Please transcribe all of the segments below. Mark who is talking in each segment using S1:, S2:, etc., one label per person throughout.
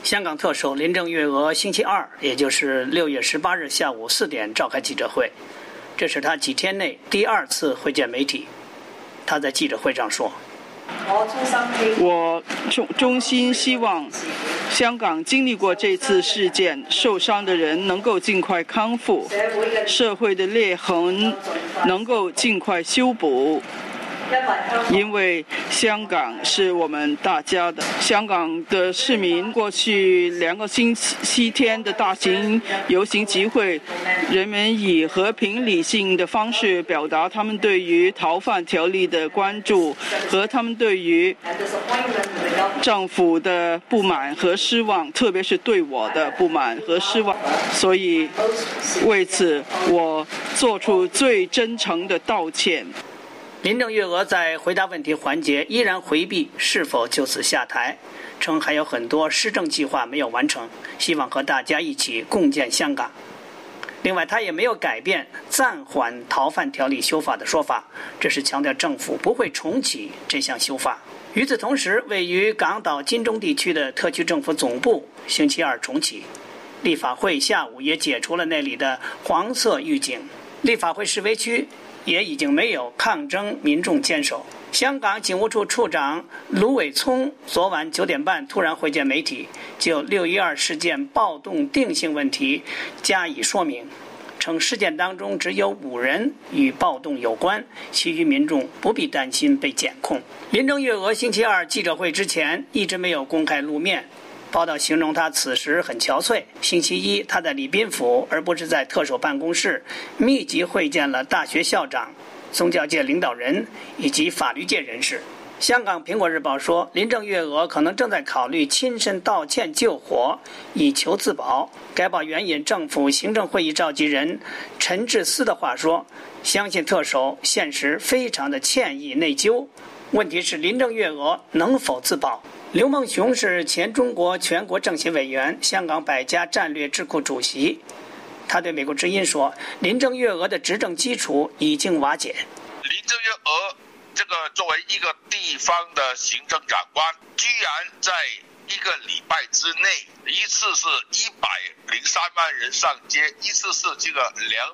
S1: 香港特首林郑月娥星期二，也就是6月18日下午4点召开记者会，这是她几天内第2次会见媒体。她在记者会上说：“
S2: 我衷心希望香港经历过这次事件受伤的人能够尽快康复，社会的裂痕能够尽快修补。因为香港是我们大家的。香港的市民过去2个星期天的大型游行集会，人们以和平理性的方式表达他们对于逃犯条例的关注和他们对于政府的不满和失望，特别是对我的不满和失望。所以为此我做出最真诚的道歉。”
S1: 林郑月娥在回答问题环节依然回避是否就此下台，称还有很多施政计划没有完成，希望和大家一起共建香港。另外，他也没有改变暂缓逃犯条例修法的说法，这是强调政府不会重启这项修法。与此同时，位于港岛金钟地区的特区政府总部星期二重启，立法会下午也解除了那里的黄色预警，立法会示威区也已经没有抗争民众坚守。香港警务处处长卢伟聪昨晚9点半突然会见媒体，就612事件暴动定性问题加以说明，称事件当中只有5人与暴动有关，其余民众不必担心被检控。林郑月娥星期二记者会之前一直没有公开露面，报道形容他此时很憔悴。星期一，他在礼宾府而不是在特首办公室密集会见了大学校长、宗教界领导人以及法律界人士。香港苹果日报说，林郑月娥可能正在考虑亲身道歉救火，以求自保。该报援引政府行政会议召集人陈智思的话说，相信特首现实非常的歉意内疚，问题是林郑月娥能否自保。刘梦熊是前中国全国政协委员、香港百家战略智库主席，他对美国之音说，林郑月娥的执政基础已经瓦解。
S3: 林郑月娥这个作为一个地方的行政长官，居然在1个礼拜之内，一次是103万人上街，一次是这个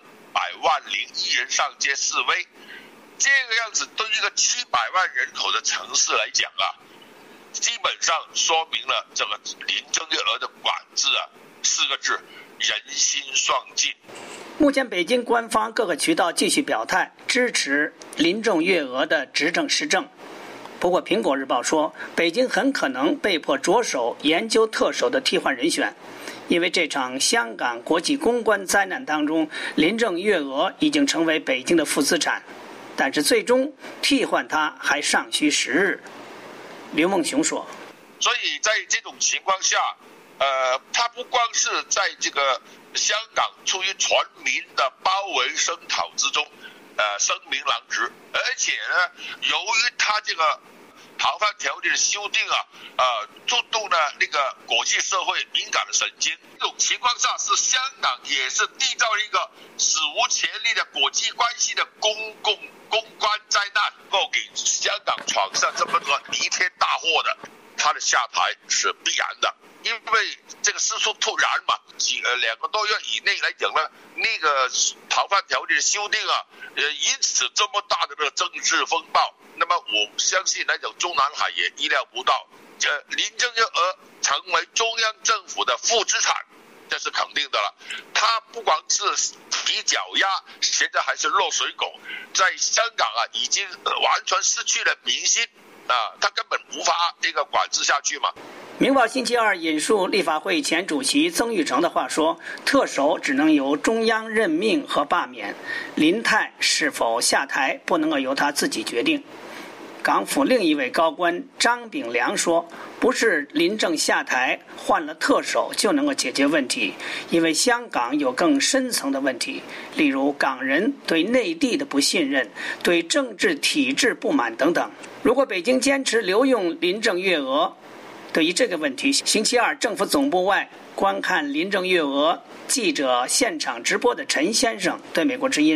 S3: 20001人上街示威，这个样子对一个700万人口的城市来讲啊，基本上说明了这个林郑月娥的管治4个字：人心丧尽。
S1: 目前北京官方各个渠道继续表态支持林郑月娥的执政施政。不过苹果日报说，北京很可能被迫着手研究特首的替换人选，因为这场香港国际公关灾难当中，林郑月娥已经成为北京的负资产，但是最终替换她还尚需时日。刘梦熊说，
S3: 所以在这种情况下，他不光是在这个香港处于全民的包围声讨之中，声名狼藉，而且呢，由于他这个逃犯条例的修订触动了那个国际社会敏感的神经。这种情况下，是香港也是缔造了一个史无前例的国际关系的公关灾难，够给香港闯上这么个弥天大祸的，他的下台是必然的。因为这个事出突然嘛，2个多月以内来讲呢，那个逃犯条例的修订引起这么大的这个政治风暴，那么我相信来讲中南海也意料不到，林郑月娥成为中央政府的负资产，这是肯定的了。他不光是提脚丫，现在还是落水狗，在香港已经完全失去了民心他根本无法这个管制下去嘛。
S1: 明报星期二引述立法会前主席曾钰成的话说，特首只能由中央任命和罢免，林太是否下台不能够由他自己决定。港府另一位高官张炳良说，不是林郑下台换了特首就能够解决问题，因为香港有更深层的问题，例如港人对内地的不信任，对政治体制不满等等。如果北京坚持留用林郑月娥，对于这个问题，星期二政府总部外观看林郑月娥记者现场直播的陈先生对美国之音说，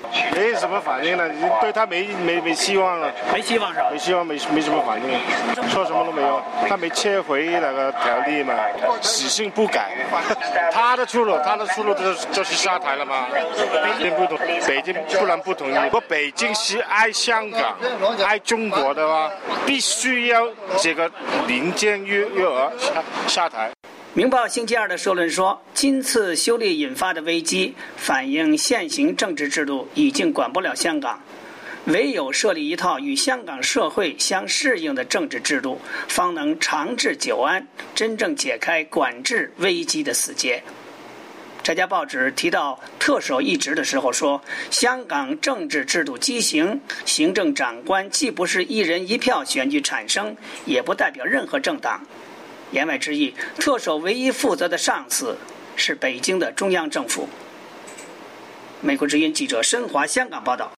S4: 没什么反应了，已经对他没希望了。
S1: 没希望是吧？
S4: 没希望，没什么反应，说什么都没有。他没撤回那个条例嘛，死性不改。他的出路就是下台了嘛。北京不能不同意。如果北京是爱香港、爱中国的话，必须要这个林郑月娥下台。
S1: 明报星期二的社论说，今次修例引发的危机反映现行政治制度已经管不了香港，唯有设立一套与香港社会相适应的政治制度，方能长治久安，真正解开管制危机的死结。这家报纸提到特首一职的时候说，香港政治制度畸形，行政长官既不是一人一票选举产生，也不代表任何政党。言外之意，特首唯一负责的上司是北京的中央政府。美国之音记者申华香港报道。